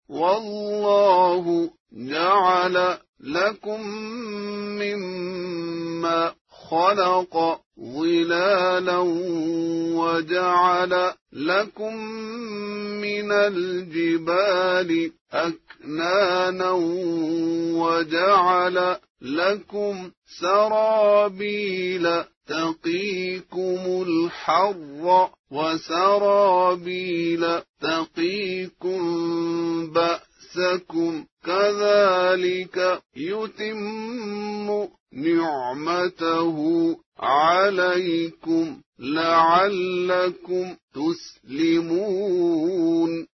والله جعل لكم مما خلق ظلالا وجعل لكم من الجبال أكنانا وجعل لكم سرابيل تقيكم الحر وسرابيل تقيكم بأسكم كذلك يتم نعمته عليكم لعلكم تسلمون